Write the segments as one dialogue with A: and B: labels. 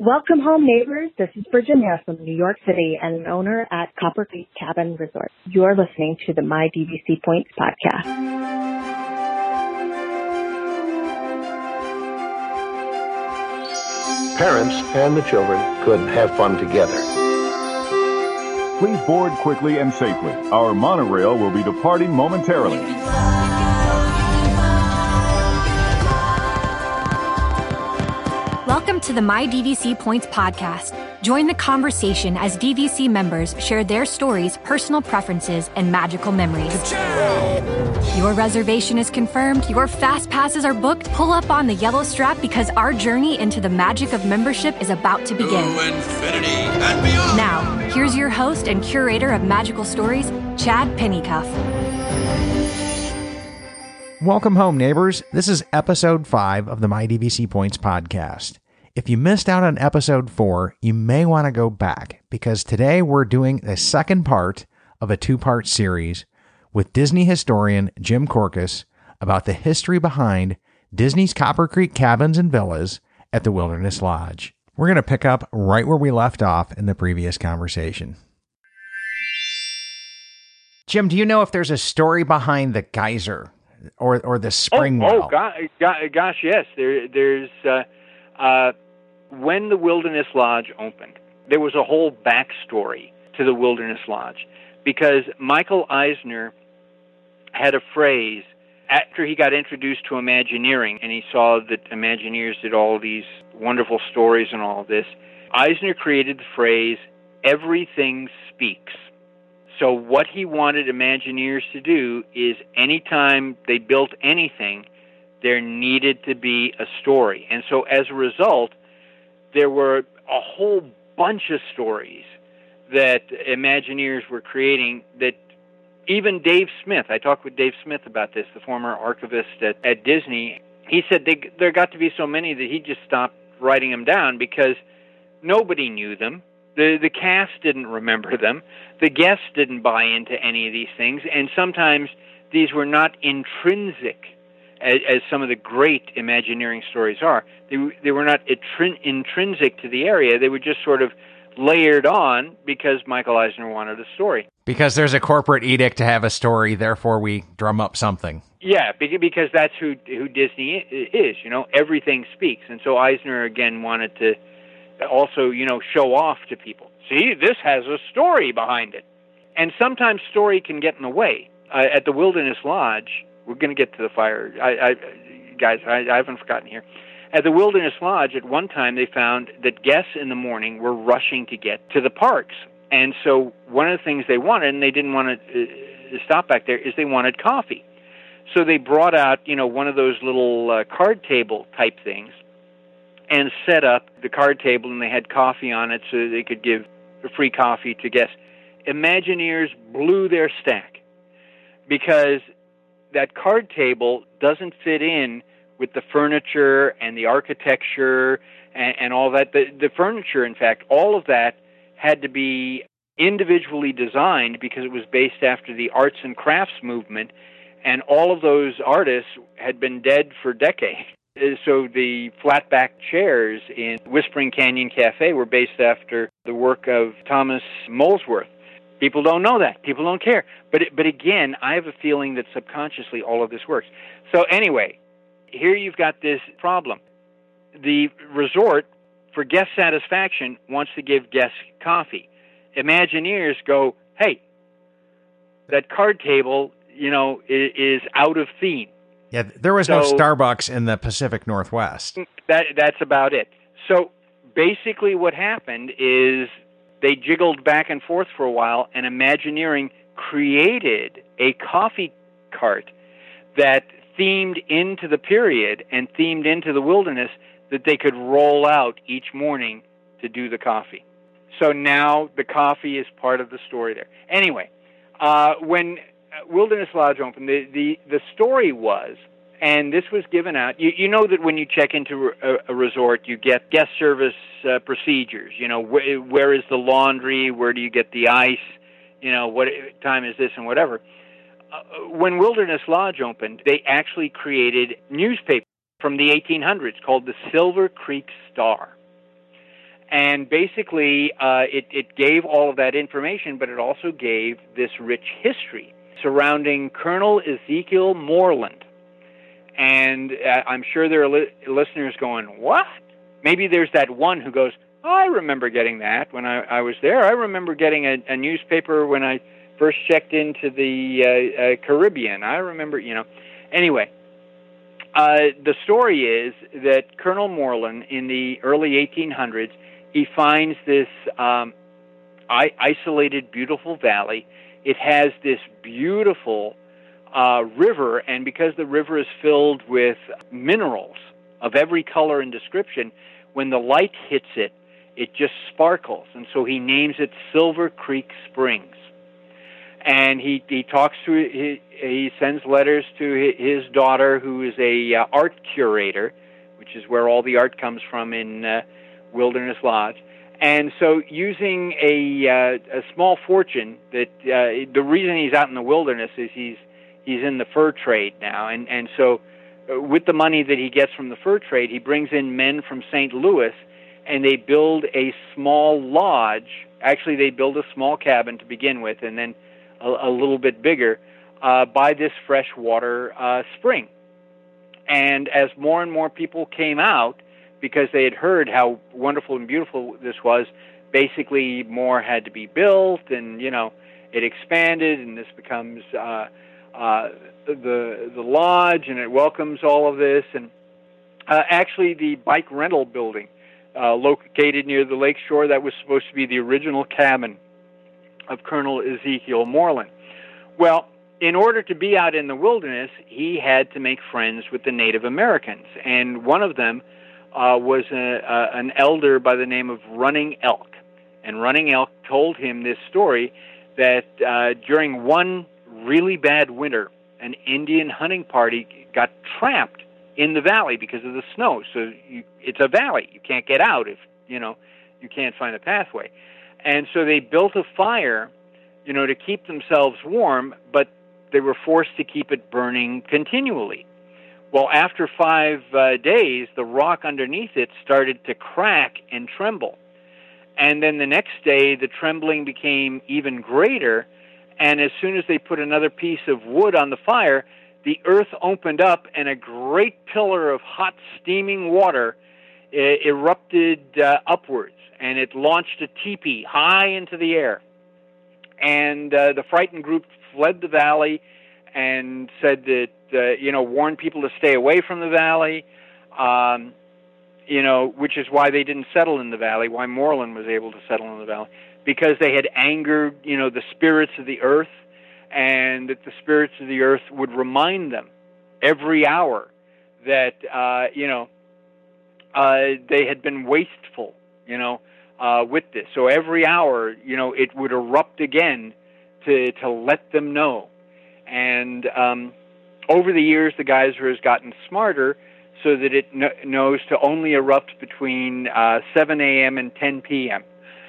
A: Welcome home, neighbors. This is Virginia from New York City and an owner at Copper Creek Cabin Resort. You are listening to the My DVC Points podcast.
B: Parents and the children could have fun together.
C: Please board quickly and safely. Our monorail will be departing momentarily.
D: Welcome to the My DVC Points podcast. Join the conversation as DVC members share their stories, personal preferences, and magical memories. Your reservation is confirmed. Your fast passes are booked. Pull up on the yellow strap because our journey into the magic of membership is about to begin.
E: To infinity and beyond.
D: Now, here's your host and curator of magical stories, Chad Pennycuff.
F: Welcome home, neighbors. This is episode 5 of the My DVC Points podcast. If you missed out on episode 4, you may want to go back because today we're doing the second part of a 2-part series with Disney historian Jim Korkis about the history behind Disney's Copper Creek cabins and villas at the Wilderness Lodge. We're going to pick up right where we left off in the previous conversation. Jim, do you know if there's a story behind the geyser or the spring well?
G: Gosh, yes. There's when the Wilderness Lodge opened, there was a whole backstory to the Wilderness Lodge because Michael Eisner had a phrase after he got introduced to Imagineering and he saw that Imagineers did all these wonderful stories and all of this. Eisner created the phrase, "Everything speaks." So what he wanted Imagineers to do is anytime they built anything, there needed to be a story. And so as a result, there were a whole bunch of stories that Imagineers were creating that even Dave Smith, I talked with Dave Smith about this, the former archivist at Disney, he said there got to be so many that he just stopped writing them down because nobody knew them. The cast didn't remember them. The guests didn't buy into any of these things. And sometimes these were not intrinsic, as some of the great Imagineering stories are. They were not intrinsic to the area. They were just sort of layered on because Michael Eisner wanted a story.
F: Because there's a corporate edict to have a story, therefore we drum up something.
G: Yeah, because that's who Disney is. Everything speaks. And so Eisner, again, wanted to also, show off to people. See, this has a story behind it. And sometimes story can get in the way. At the Wilderness Lodge, we're going to get to the fire. Guys, I haven't forgotten here. At the Wilderness Lodge, at one time, they found that guests in the morning were rushing to get to the parks. And so one of the things they wanted, and they didn't want to stop back there, is they wanted coffee. So they brought out, one of those little card table type things and set up the card table, and they had coffee on it so they could give free coffee to guests. Imagineers blew their stack because that card table doesn't fit in with the furniture and the architecture and all that. The furniture, in fact, all of that had to be individually designed because it was based after the arts and crafts movement, and all of those artists had been dead for decades. So the flat-back chairs in Whispering Canyon Cafe were based after the work of Thomas Molesworth. People don't know that. People don't care. But again, I have a feeling that subconsciously all of this works. So anyway, here you've got this problem. The resort, for guest satisfaction, wants to give guests coffee. Imagineers go, hey, that card table, is out of theme.
F: Yeah, there was no Starbucks in the Pacific Northwest.
G: That's about it. So basically what happened is they jiggled back and forth for a while, and Imagineering created a coffee cart that themed into the period and themed into the wilderness that they could roll out each morning to do the coffee. So now the coffee is part of the story there. Anyway, when Wilderness Lodge opened, the story was, and this was given out, you know that when you check into a resort, you get guest service procedures. Where is the laundry? Where do you get the ice? What time is this and whatever. When Wilderness Lodge opened, they actually created newspaper from the 1800s called the Silver Creek Star. And basically, it gave all of that information, but it also gave this rich history surrounding Colonel Ezekiel Moreland. And I'm sure there are listeners going, what? Maybe there's that one who goes, oh, I remember getting that when I was there. I remember getting a newspaper when I first checked into the Caribbean. I remember, Anyway, the story is that Colonel Moreland, in the early 1800s, he finds this isolated, beautiful valley. It has this beautiful river, and because the river is filled with minerals of every color and description, when the light hits it, it just sparkles. And so he names it Silver Creek Springs. And he talks to, he sends letters to his daughter, who is a art curator, which is where all the art comes from in Wilderness Lodge. And so using a small fortune, that the reason he's out in the wilderness is he's in the fur trade now. And so with the money that he gets from the fur trade, he brings in men from St. Louis, and they build a small lodge. Actually, they build a small cabin to begin with, and then a little bit bigger, by this freshwater spring. And as more and more people came out, because they had heard how wonderful and beautiful this was, basically more had to be built, and, it expanded, and this becomes the lodge, and it welcomes all of this. And actually, the bike rental building located near the lake shore, that was supposed to be the original cabin of Colonel Ezekiel Moreland. Well, in order to be out in the wilderness, he had to make friends with the Native Americans, and one of them was an elder by the name of Running Elk. And Running Elk told him this story that during one really bad winter, an Indian hunting party got trapped in the valley because of the snow. So it's a valley. You can't get out if, you can't find a pathway. And so they built a fire, to keep themselves warm, but they were forced to keep it burning continually. Well, after 5 days, the rock underneath it started to crack and tremble. And then the next day, the trembling became even greater, and as soon as they put another piece of wood on the fire, the earth opened up, and a great pillar of hot, steaming water erupted upwards, and it launched a teepee high into the air. And the frightened group fled the valley and said that, warned people to stay away from the valley, which is why they didn't settle in the valley, why Moreland was able to settle in the valley, because they had angered, the spirits of the earth, and that the spirits of the earth would remind them every hour that, they had been wasteful, with this. So every hour, it would erupt again to let them know. And over the years, the geyser has gotten smarter so that it knows to only erupt between 7 a.m. and 10 p.m.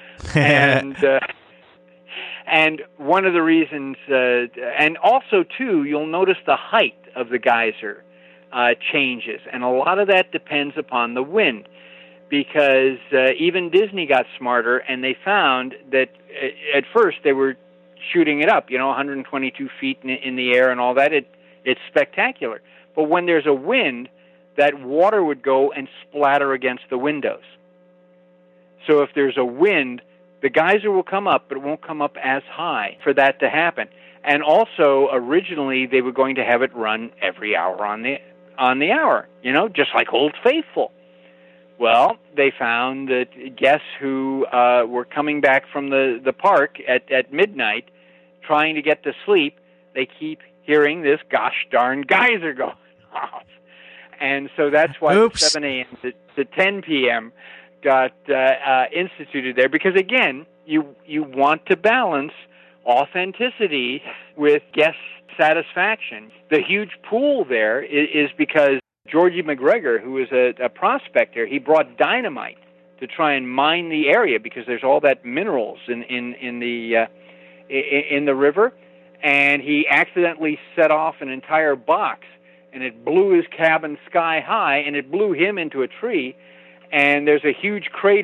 G: And one of the reasons, and also, too, you'll notice the height of the geyser changes. And a lot of that depends upon the wind, because even Disney got smarter, and they found that at first they were shooting it up, 122 feet in the air and all that. It's spectacular. But when there's a wind, that water would go and splatter against the windows. So if there's a wind, the geyser will come up, but it won't come up as high for that to happen. And also, originally, they were going to have it run every hour on the hour, just like Old Faithful. Well, they found that guests who were coming back from the park at midnight, trying to get to sleep, they keep hearing this gosh darn geyser going off. And so that's why 7 a.m. to 10 p.m. got instituted there, because, again, you want to balance authenticity with guest satisfaction. The huge pool there is because Georgie McGregor, who is a prospector, he brought dynamite to try and mine the area, because there's all that minerals in the river, and he accidentally set off an entire box, and it blew his cabin sky high, and it blew him into a tree, and there's a huge crater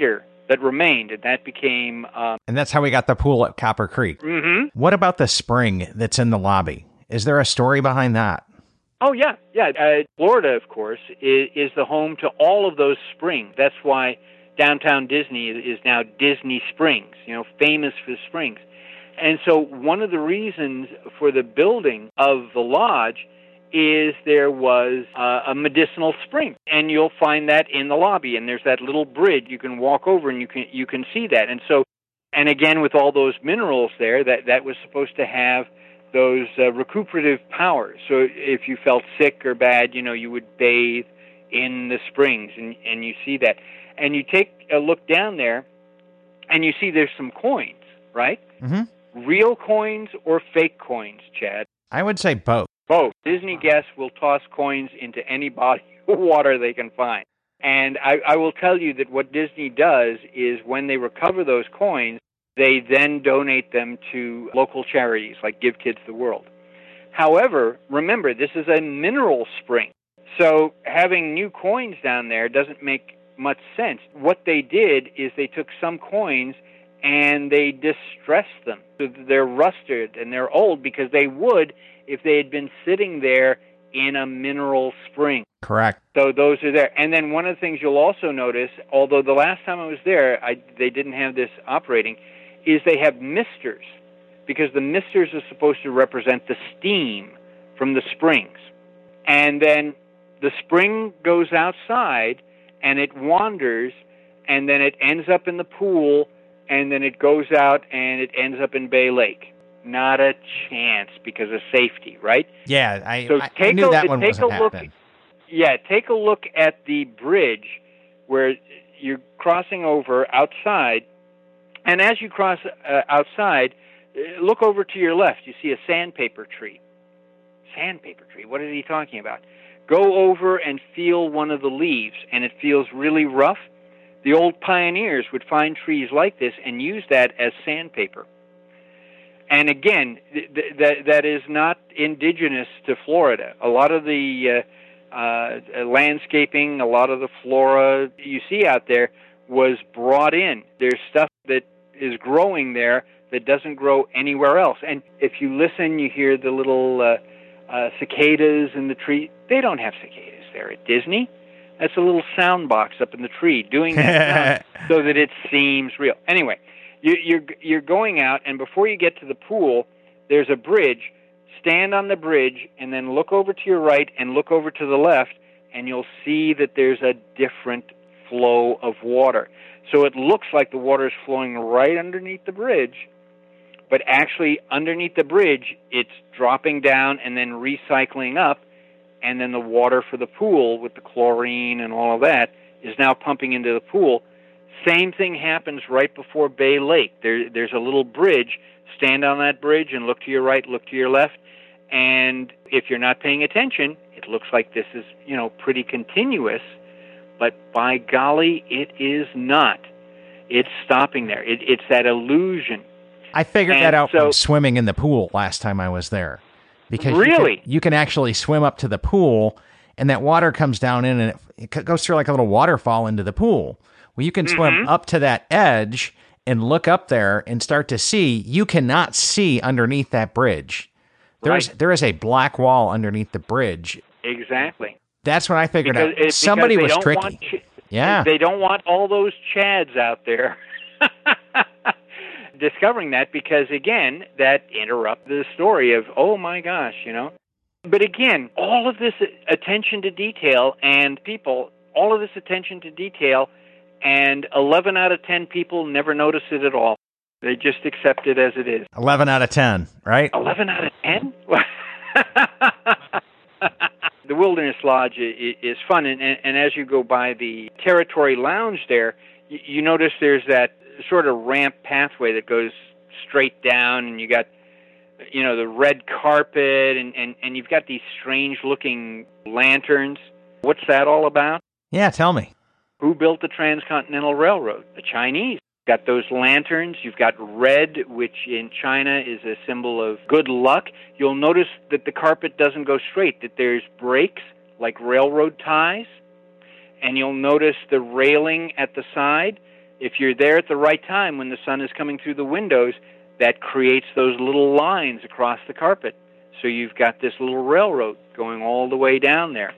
G: that remained, and that became...
F: and that's how we got the pool at Copper Creek.
G: Mm-hmm.
F: What about the spring that's in the lobby? Is there a story behind that?
G: Oh, yeah. Florida, of course, is the home to all of those springs. That's why downtown Disney is now Disney Springs, famous for springs. And so one of the reasons for the building of the lodge is there was a medicinal spring, and you'll find that in the lobby. And there's that little bridge you can walk over, and you can see that. And so, and again, with all those minerals there, that was supposed to have those recuperative powers. So if you felt sick or bad, you would bathe in the springs, and you see that. And you take a look down there, and you see there's some coins, right?
F: Mm-hmm.
G: Real coins or fake coins, Chad?
F: I would say both.
G: Both. Disney guests will toss coins into any body of water they can find. And I will tell you that what Disney does is when they recover those coins, they then donate them to local charities like Give Kids the World. However, remember, this is a mineral spring. So having new coins down there doesn't make much sense. What they did is they took some coins and they distressed them. So they're rusted and they're old because they would if they had been sitting there in a mineral spring.
F: Correct.
G: So those are there. And then one of the things you'll also notice, although the last time I was there, they didn't have this operating, is they have misters, because the misters are supposed to represent the steam from the springs. And then the spring goes outside, and it wanders, and then it ends up in the pool, and then it goes out, and it ends up in Bay Lake. Not a chance because of safety, right?
F: Yeah, I knew that one wasn't happening.
G: Yeah, take a look at the bridge where you're crossing over outside, and as you cross outside, look over to your left. You see a sandpaper tree. Sandpaper tree? What is he talking about? Go over and feel one of the leaves, and it feels really rough. The old pioneers would find trees like this and use that as sandpaper. And again, that is not indigenous to Florida. A lot of the landscaping, a lot of the flora you see out there was brought in. There's stuff that is growing there that doesn't grow anywhere else. And if you listen, you hear the little cicadas in the tree. They don't have cicadas there at Disney. That's a little sound box up in the tree doing that sound so that it seems real. Anyway, you're going out, and before you get to the pool, there's a bridge. Stand on the bridge, and then look over to your right and look over to the left, and you'll see that there's a different flow of water. So it looks like the water is flowing right underneath the bridge, but actually underneath the bridge, it's dropping down and then recycling up, and then the water for the pool with the chlorine and all of that is now pumping into the pool. Same thing happens right before Bay Lake. There's a little bridge. Stand on that bridge and look to your right, look to your left. And if you're not paying attention, it looks like this is, pretty continuous. But by golly, it is not. It's stopping there. It's that illusion.
F: I figured that out from swimming in the pool last time I was there. Because
G: really?
F: You can actually swim up to the pool, and that water comes down in, and it goes through like a little waterfall into the pool. Well, you can swim up to that edge and look up there and start to see. You cannot see underneath that bridge. There is a black wall underneath the bridge.
G: Exactly.
F: That's when I figured out somebody was tricky. Yeah.
G: They don't want all those chads out there discovering that, because, again, that interrupts the story of, oh, my gosh, But, again, all of this attention to detail and all of this attention to detail, and 11 out of 10 people never notice it at all. They just accept it as it is.
F: 11 out of 10, right?
G: 11 out of 10? The Wilderness Lodge is fun, and as you go by the Territory Lounge there, you notice there's that sort of ramp pathway that goes straight down, and you got, the red carpet, and you've got these strange-looking lanterns. What's that all about?
F: Yeah, tell me.
G: Who built the Transcontinental Railroad? The Chinese. Got those lanterns. You've got red, which in China is a symbol of good luck. You'll notice that the carpet doesn't go straight, that there's breaks like railroad ties. And you'll notice the railing at the side. if you're there at the right time when the sun is coming through the windows, that creates those little lines across the carpet. So you've got this little railroad going all the way down there.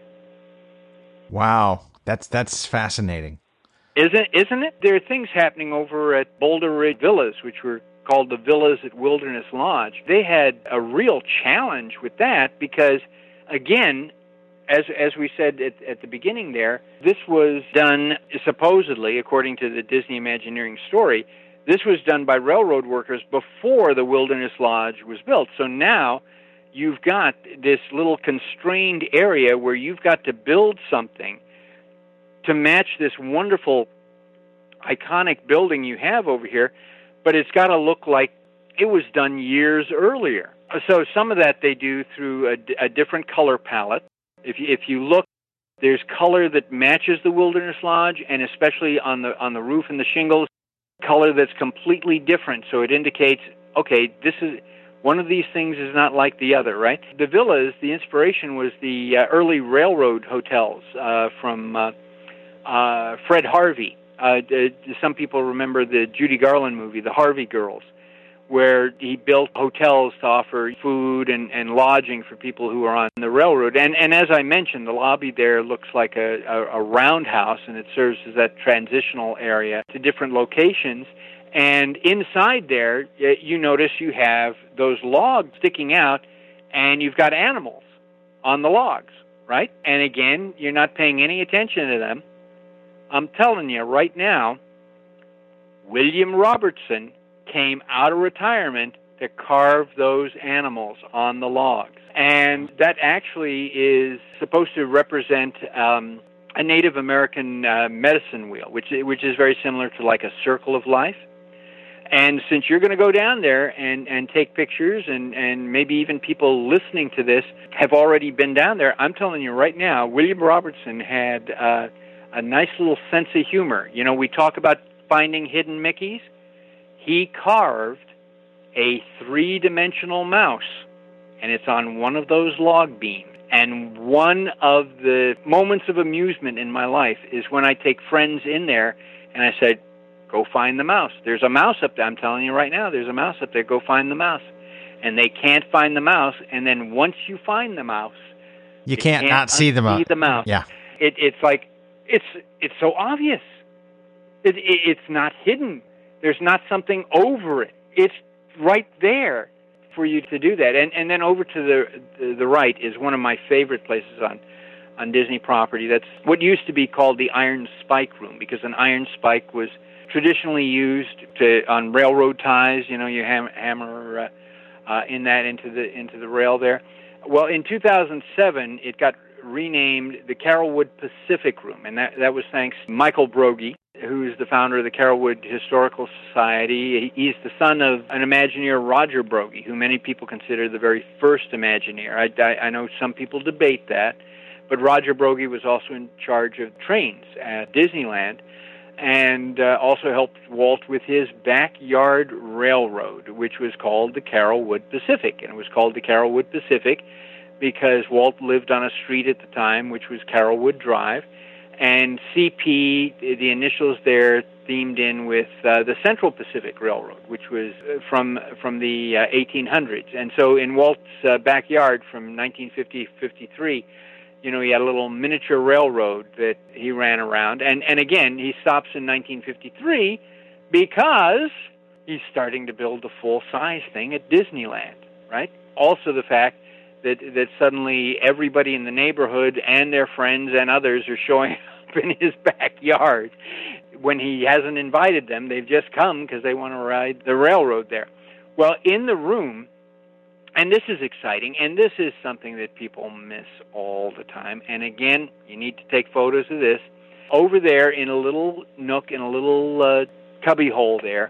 F: Wow, that's fascinating.
G: Isn't it? There are things happening over at Boulder Ridge Villas, which were called the Villas at Wilderness Lodge. They had a real challenge with that because, again, as we said at the beginning there, this was done supposedly, according to the Disney Imagineering story, this was done by railroad workers before the Wilderness Lodge was built. So now you've got this little constrained area where you've got to build something to match this wonderful, iconic building you have over here, but it's got to look like it was done years earlier. So some of that they do through a different color palette. If you look, there's color that matches the Wilderness Lodge, and especially on the roof and the shingles, color that's completely different. So it indicates, okay, this is one of these things is not like the other, right? The villas, the inspiration was the early railroad hotels from Fred Harvey. Some people remember the Judy Garland movie, The Harvey Girls, where he built hotels to offer food and lodging for people who are on the railroad. And as I mentioned, the lobby there looks like a roundhouse, and it serves as that transitional area to different locations. And inside there, you notice you have those logs sticking out, and you've got animals on the logs, right? And again, you're not paying any attention to them. I'm telling you right now, William Robertson came out of retirement to carve those animals on the logs. And that actually is supposed to represent a Native American medicine wheel, which is very similar to like a circle of life. And since you're going to go down there and take pictures, and maybe even people listening to this have already been down there, I'm telling you right now, William Robertson had a nice little sense of humor. You know, we talk about finding hidden Mickeys. He carved a three-dimensional mouse, and it's on one of those log beams. And one of the moments of amusement in my life is when I take friends in there, and I said, go find the mouse. There's a mouse up there. I'm telling you right now, there's a mouse up there. Go find the mouse. And they can't find the mouse, and then once you find the mouse,
F: you can't not see the mouse. Yeah.
G: It's like, it's so obvious. It's not hidden. There's not something over it. It's right there for you to do that. And then over to the right is one of my favorite places on Disney property. That's what used to be called the Iron Spike Room, because an iron spike was traditionally used on railroad ties. You know, you hammer in that into the rail there. Well, in 2007, it got renamed the Carolwood Pacific Room, and that was thanks to Michael Broggie, who is the founder of the Carolwood Historical Society. He's the son of an Imagineer, Roger Broggie, who many people consider the very first Imagineer. I know some people debate that, but Roger Broggie was also in charge of trains at Disneyland, and also helped Walt with his backyard railroad, which was called the Carolwood Pacific. And it was called the Carolwood Pacific because Walt lived on a street at the time, which was Carolwood Drive, and CP, the initials there, themed in with the Central Pacific Railroad, which was from the 1800s. And so in Walt's backyard from 1950-53, you know, he had a little miniature railroad that he ran around. And again, he stops in 1953 because he's starting to build a full-size thing at Disneyland, right? Also the fact that suddenly everybody in the neighborhood and their friends and others are showing up in his backyard. When he hasn't invited them, they've just come because they want to ride the railroad there. Well, in the room, and this is exciting, and this is something that people miss all the time, and again, you need to take photos of this. Over there in a little nook, in a little cubby hole there,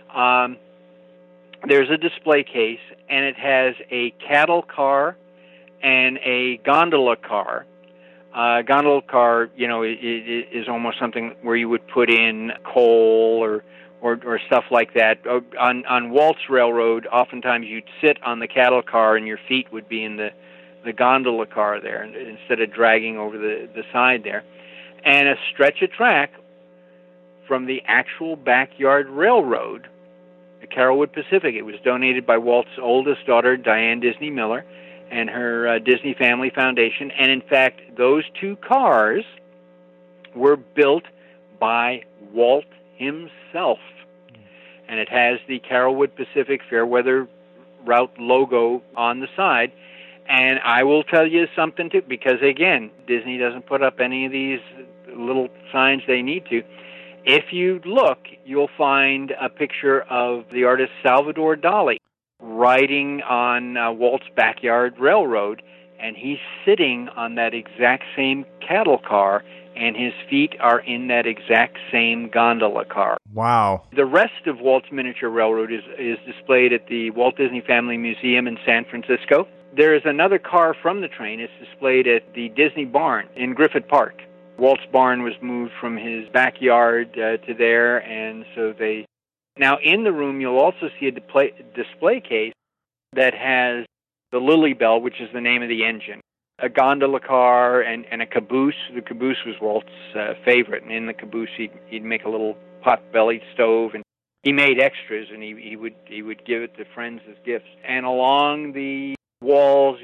G: there's a display case, and it has a cattle car and a gondola car. Gondola car, you know, is almost something where you would put in coal or stuff like that. On Walt's Railroad, oftentimes you'd sit on the cattle car and your feet would be in the gondola car there instead of dragging over the side there. And a stretch of track from the actual backyard railroad, the Carolwood Pacific. It was donated by Walt's oldest daughter, Diane Disney Miller, and her Disney Family Foundation. And in fact, those two cars were built by Walt himself. And it has the Carolwood Pacific Fairweather Route logo on the side. And I will tell you something, too, because, again, Disney doesn't put up any of these little signs they need to. If you look, you'll find a picture of the artist Salvador Dali riding on Walt's backyard railroad, and he's sitting on that exact same cattle car, and his feet are in that exact same gondola car.
F: Wow.
G: The rest of Walt's miniature railroad is displayed at the Walt Disney Family Museum in San Francisco. There is another car from the train. It's displayed at the Disney Barn in Griffith Park. Walt's barn was moved from his backyard to there, and so they... Now, in the room, you'll also see a display case that has the Lily Bell, which is the name of the engine, a gondola car, and a caboose. The caboose was Walt's favorite, and in the caboose, he'd make a little pot-bellied stove, and he made extras, and he would give it to friends as gifts. And along the walls,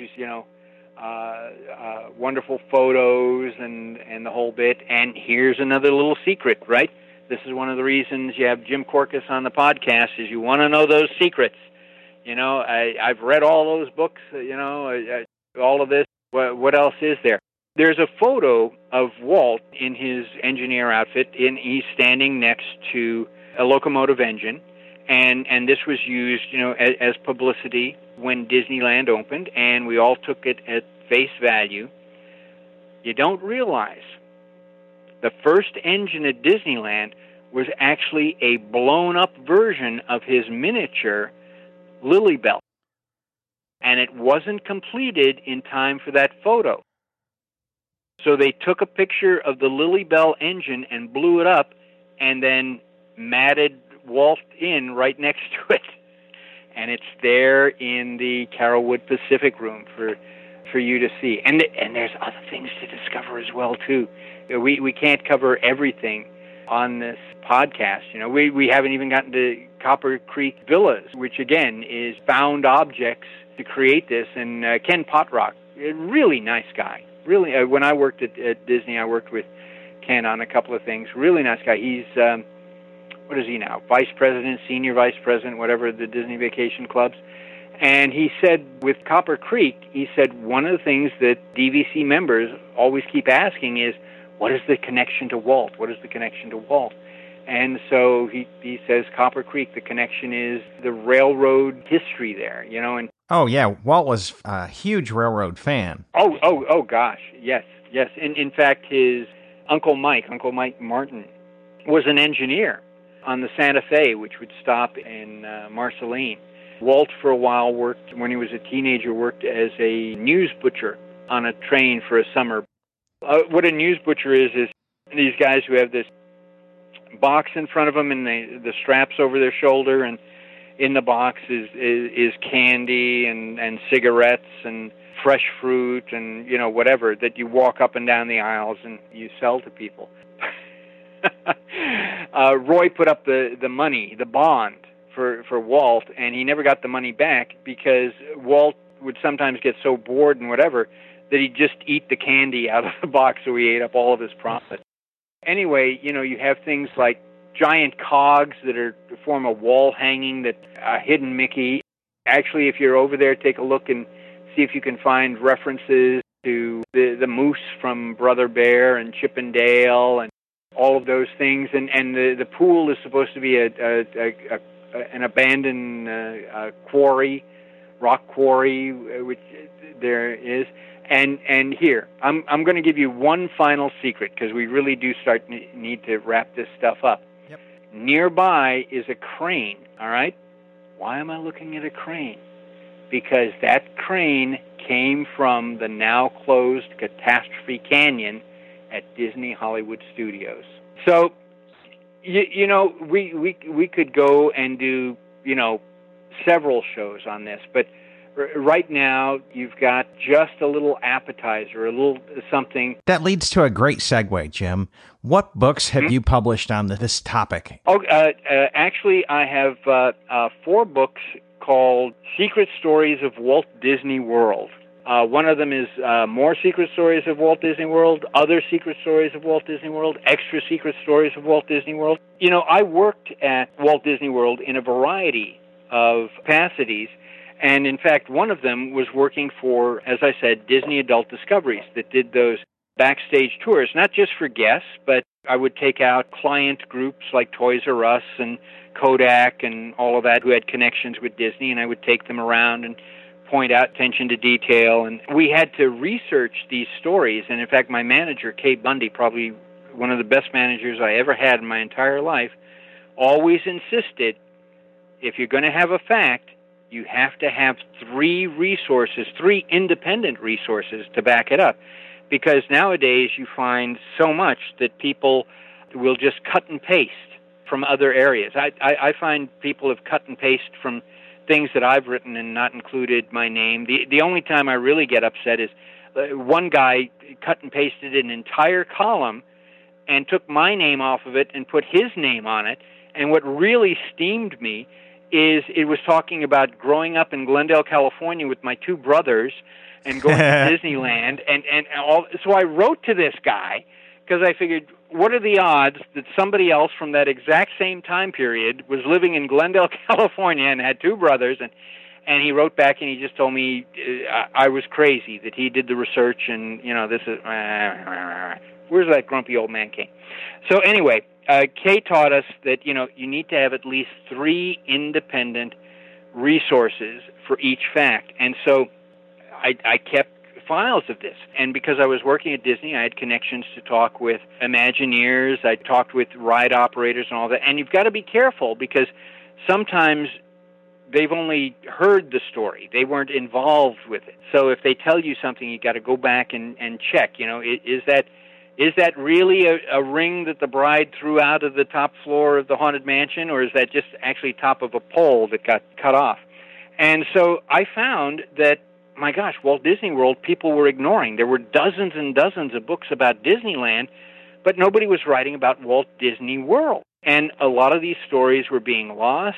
G: wonderful photos and the whole bit. And here's another little secret, right? This is one of the reasons you have Jim Korkis on the podcast, is you want to know those secrets. I've read all those books, all of this. What else is there? There's a photo of Walt in his engineer outfit, and he's standing next to a locomotive engine. And this was used, as publicity when Disneyland opened, and we all took it at face value. You don't realize the first engine at Disneyland was actually a blown-up version of his miniature Lily Bell. And it wasn't completed in time for that photo. So they took a picture of the Lily Bell engine and blew it up, and then matted Walt in right next to it. And it's there in the Carolwood Pacific room for you to see. And there's other things to discover as well, too. We can't cover everything on this podcast. We haven't even gotten to Copper Creek Villas, which, again, is found objects to create this. And Ken Potrock, a really nice guy. Really, when I worked at Disney, I worked with Ken on a couple of things. Really nice guy. He's... what is he now? Vice President, Senior Vice President, whatever, the Disney Vacation Clubs. And he said with Copper Creek, he said one of the things that DVC members always keep asking is, what is the connection to Walt? What is the connection to Walt? And so he says Copper Creek, the connection is the railroad history there, and...
F: Oh, yeah. Walt was a huge railroad fan.
G: Oh, gosh. Yes. In fact, his Uncle Mike Martin, was an engineer on the Santa Fe, which would stop in Marceline. Walt, for a while, worked, when he was a teenager, worked as a news butcher on a train for a summer. What a news butcher is these guys who have this box in front of them and the straps over their shoulder, and in the box is candy and cigarettes and fresh fruit and, whatever, that you walk up and down the aisles and you sell to people. Roy put up the money, the bond for Walt, and he never got the money back because Walt would sometimes get so bored and whatever that he'd just eat the candy out of the box, so he ate up all of his profit. Anyway, you have things like giant cogs that form a wall hanging, that hidden Mickey. Actually, if you're over there, take a look and see if you can find references to the moose from Brother Bear and Chip and Dale and all of those things. And the pool is supposed to be an abandoned quarry, rock quarry, which there is. And here, I'm going to give you one final secret, because we really do need to wrap this stuff up.
F: Yep.
G: Nearby is a crane, all right? Why am I looking at a crane? Because that crane came from the now closed Catastrophe Canyon at Disney Hollywood Studios. So, we could go and do, several shows on this, but right now you've got just a little appetizer, a little something.
F: That leads to a great segue, Jim. What books have you published on this topic?
G: Oh, actually, I have 4 books called Secret Stories of Walt Disney World. One of them is More Secret Stories of Walt Disney World, Other Secret Stories of Walt Disney World, Extra Secret Stories of Walt Disney World. You know, I worked at Walt Disney World in a variety of capacities, and in fact, one of them was working for, as I said, Disney Adult Discoveries that did those backstage tours, not just for guests, but I would take out client groups like Toys R Us and Kodak and all of that who had connections with Disney, and I would take them around and point out attention to detail. And we had to research these stories. And in fact, my manager, Kay Bundy, probably one of the best managers I ever had in my entire life, always insisted, if you're going to have a fact, you have to have 3 resources, 3 independent resources to back it up. Because nowadays you find so much that people will just cut and paste from other areas. I find people have cut and pasted from things that I've written and not included my name. The only time I really get upset is one guy cut and pasted an entire column and took my name off of it and put his name on it. And what really steamed me is it was talking about growing up in Glendale, California with my 2 brothers and going to Disneyland. And all. So I wrote to this guy because I figured, what are the odds that somebody else from that exact same time period was living in Glendale, California, and had 2 brothers, and he wrote back and he just told me I was crazy, that he did the research, and, you know, this is, where's that grumpy old man Kay? So anyway, Kay taught us that, you know, you need to have at least 3 independent resources for each fact. And so I kept files of this. And because I was working at Disney, I had connections to talk with Imagineers. I talked with ride operators and all that. And you've got to be careful because sometimes they've only heard the story. They weren't involved with it. So if they tell you something, you got to go back and check. You know, is that really a ring that the bride threw out of the top floor of the Haunted Mansion, or is that just actually top of a pole that got cut off? And so I found that, my gosh, Walt Disney World, people were ignoring. There were dozens and dozens of books about Disneyland, but nobody was writing about Walt Disney World. And a lot of these stories were being lost.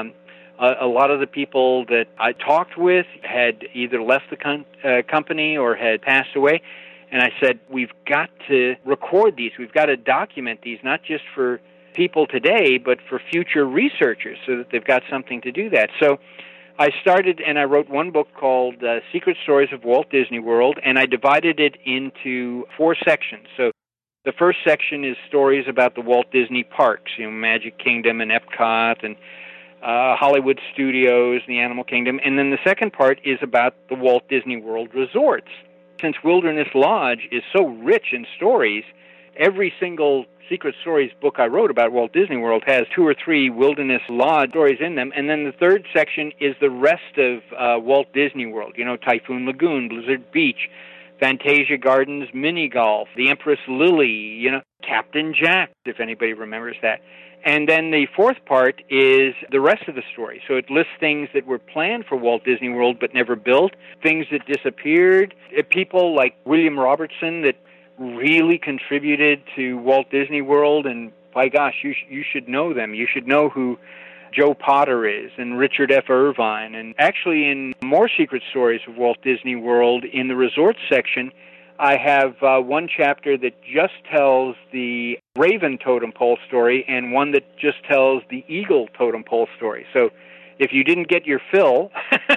G: A lot of the people that I talked with had either left the company or had passed away. And I said, we've got to record these. We've got to document these, not just for people today, but for future researchers so that they've got something to do that. So I started and I wrote one book called Secret Stories of Walt Disney World, and I divided it into 4 sections. So the first section is stories about the Walt Disney parks, you know, Magic Kingdom and Epcot and Hollywood Studios, the Animal Kingdom. And then the second part is about the Walt Disney World resorts. Since Wilderness Lodge is so rich in stories, every single Secret Stories book I wrote about Walt Disney World has 2 or 3 Wilderness Lodge stories in them. And then the third section is the rest of Walt Disney World, you know, Typhoon Lagoon, Blizzard Beach, Fantasia Gardens, Mini Golf, the Empress Lily, you know, Captain Jack, if anybody remembers that. And then the fourth part is the rest of the story. So it lists things that were planned for Walt Disney World but never built, things that disappeared, people like William Robertson that really contributed to Walt Disney World, and by gosh, you should know them. You should know who Joe Potter is, and Richard F. Irvine. And actually in More Secret Stories of Walt Disney World, in the resorts section, I have one chapter that just tells the Raven totem pole story and one that just tells the Eagle totem pole story. So if you didn't get your fill,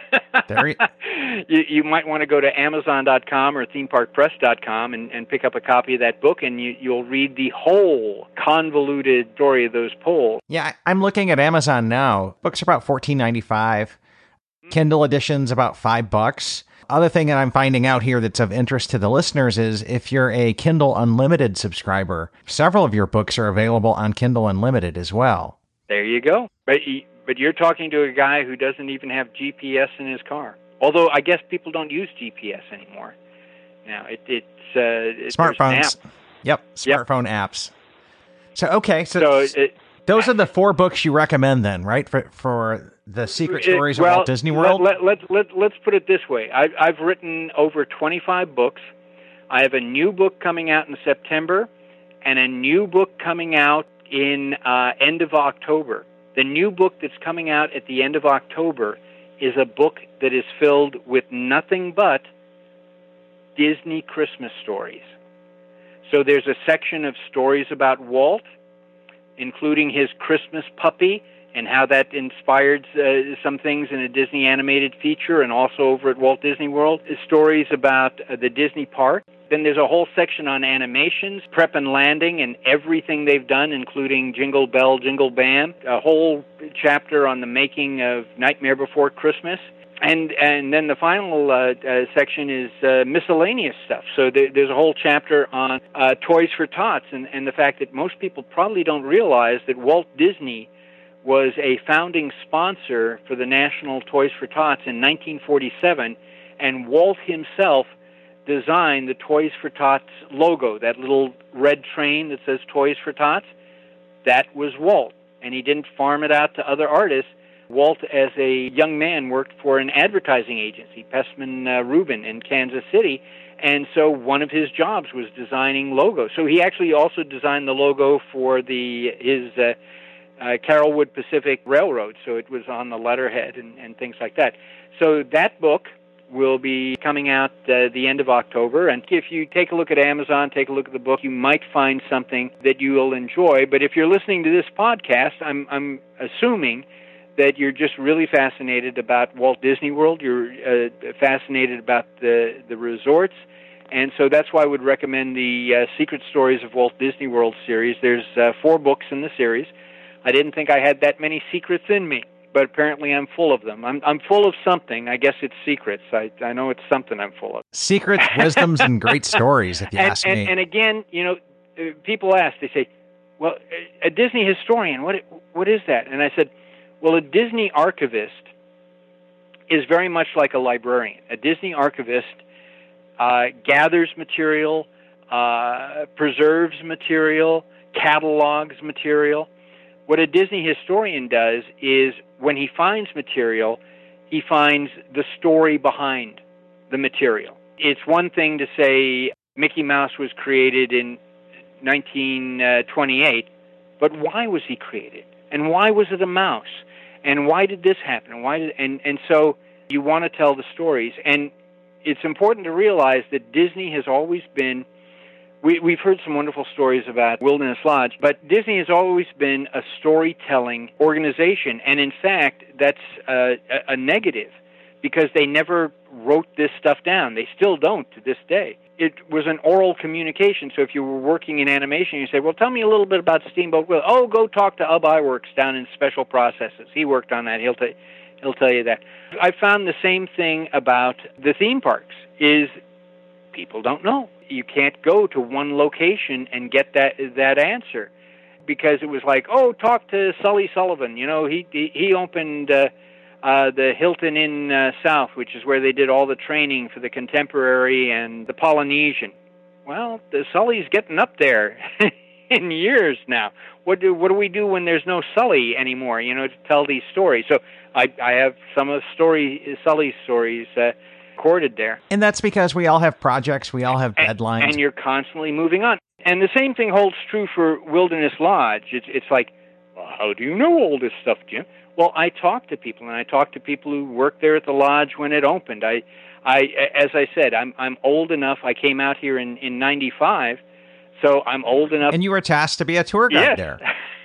G: you might want to go to Amazon.com or ThemeParkPress.com and pick up a copy of that book, and you'll read the whole convoluted story of those poles.
F: Yeah, I'm looking at Amazon now. Books are about $14.95. Kindle edition's about $5. Other thing that I'm finding out here that's of interest to the listeners is if you're a Kindle Unlimited subscriber, several of your books are available on Kindle Unlimited as well.
G: There you go. But you're talking to a guy who doesn't even have GPS in his car. Although I guess people don't use GPS anymore. Now it's
F: smartphones. Yep, smartphone apps. So okay, so Those are the 4 books you recommend then, right? For the secret stories of Walt Disney World?
G: Let's put it this way. I've written over 25 books. I have a new book coming out in September and a new book coming out in end of October. The new book that's coming out at the end of October is a book that is filled with nothing but Disney Christmas stories. So there's a section of stories about Walt, including his Christmas puppy and how that inspired some things in a Disney animated feature, and also over at Walt Disney World, stories about the Disney park. Then there's a whole section on animations, Prep and Landing, and everything they've done, including Jingle Bell, Jingle Bam, a whole chapter on the making of Nightmare Before Christmas. And then the final section is miscellaneous stuff. So there's a whole chapter on Toys for Tots, and the fact that most people probably don't realize that Walt Disney was a founding sponsor for the National Toys for Tots in 1947, and Walt himself designed the Toys for Tots logo, that little red train that says Toys for Tots. That was Walt, and he didn't farm it out to other artists. Walt, as a young man, worked for an advertising agency, Pestman Rubin, in Kansas City, and so one of his jobs was designing logos. So he actually also designed the logo for his Carrollwood Pacific Railroad, so it was on the letterhead and things like that. So that book will be coming out the end of October, and if you take a look at Amazon, take a look at the book, you might find something that you will enjoy. But if you're listening to this podcast, I'm assuming that you're just really fascinated about Walt Disney World. You're fascinated about the resorts. And so that's why I would recommend the Secret Stories of Walt Disney World series. There's 4 books in the series. I didn't think I had that many secrets in me, but apparently I'm full of them. I'm full of something. I guess it's secrets. I know it's something I'm full of.
F: Secrets, wisdoms, and great stories, if you ask me.
G: And again, people ask, they say, well, a Disney historian, what is that? And I said, well, a Disney archivist is very much like a librarian. A Disney archivist gathers material, preserves material, catalogs material. What a Disney historian does is when he finds material, he finds the story behind the material. It's one thing to say Mickey Mouse was created in 1928, but why was he created? And why was it a mouse? And why did this happen? And so you want to tell the stories. And it's important to realize that Disney has always been, we've heard some wonderful stories about Wilderness Lodge, but Disney has always been a storytelling organization. And in fact, that's a negative, because they never wrote this stuff down. They still don't to this day. It was an oral communication. So if you were working in animation, you say, well, tell me a little bit about Steamboat Willie. Oh, go talk to Ub Iwerks down in Special Processes. He worked on that. He'll tell you that. I found the same thing about the theme parks, is people don't know. You can't go to one location and get that answer, because it was like, oh, talk to Sully Sullivan. He opened the Hilton Inn South, which is where they did all the training for the Contemporary and the Polynesian. Well, the Sully's getting up there in years now. What do we do when there's no Sully anymore, to tell these stories? So I have some of Sully's stories recorded there.
F: And that's because we all have projects, we all have deadlines.
G: And you're constantly moving on. And the same thing holds true for Wilderness Lodge. It's like, well, how do you know all this stuff, Jim? Well, I talk to people, and I talk to people who worked there at the lodge when it opened. I as I said, I'm old enough. I came out here in 95, so I'm old enough.
F: And you were tasked to be a tour guide there.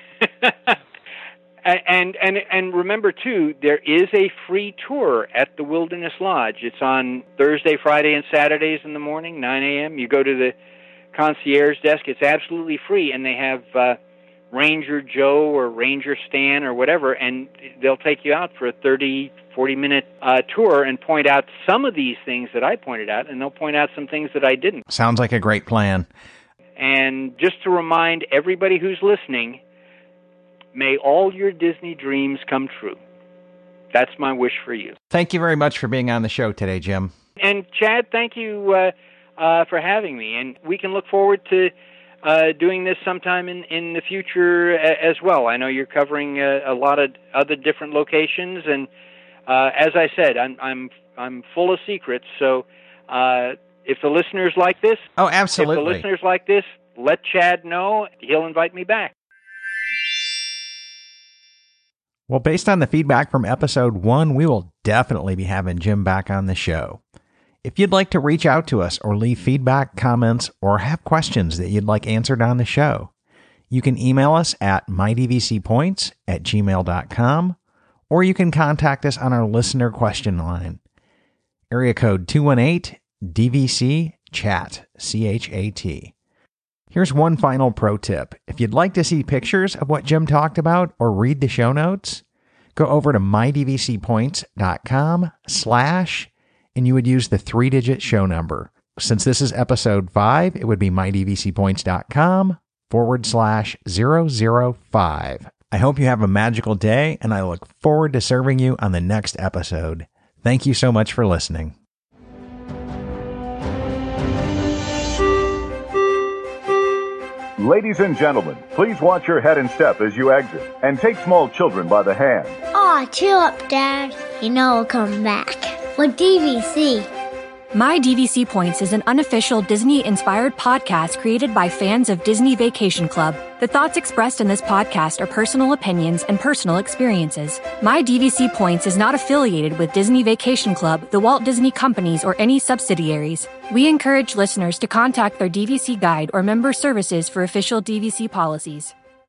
G: And remember, too, there is a free tour at the Wilderness Lodge. It's on Thursday, Friday, and Saturdays in the morning, 9 a.m. You go to the concierge desk. It's absolutely free, and they have Ranger Joe or Ranger Stan or whatever, and they'll take you out for a 30, 40-minute tour and point out some of these things that I pointed out, and they'll point out some things that I didn't.
F: Sounds like a great plan.
G: And just to remind everybody who's listening, may all your Disney dreams come true. That's my wish for you.
F: Thank you very much for being on the show today, Jim.
G: And Chad, thank you for having me. And we can look forward to doing this sometime in the future as well. I know you're covering a lot of other different locations, and as I said, I'm full of secrets. So if the listeners like this,
F: oh, absolutely,
G: if the listeners like this, let Chad know. He'll invite me back.
F: Well, based on the feedback from episode 1, we will definitely be having Jim back on the show. If you'd like to reach out to us or leave feedback, comments, or have questions that you'd like answered on the show, you can email us at mydvcpoints@gmail.com, or you can contact us on our listener question line, area code 218-DVC-CHAT, C-H-A-T. Here's one final pro tip. If you'd like to see pictures of what Jim talked about or read the show notes, go over to mydvcpoints.com/ and you would use the 3-digit show number. Since this is episode 5, it would be mydvcpoints.com/005. I hope you have a magical day, and I look forward to serving you on the next episode. Thank you so much for listening.
C: Ladies and gentlemen, please watch your head and step as you exit, and take small children by the hand.
H: Aw, chill up, Dad. You know I'll come back. With DVC.
D: My DVC Points is an unofficial Disney-inspired podcast created by fans of Disney Vacation Club. The thoughts expressed in this podcast are personal opinions and personal experiences. My DVC Points is not affiliated with Disney Vacation Club, the Walt Disney Companies, or any subsidiaries. We encourage listeners to contact their DVC guide or member services for official DVC policies.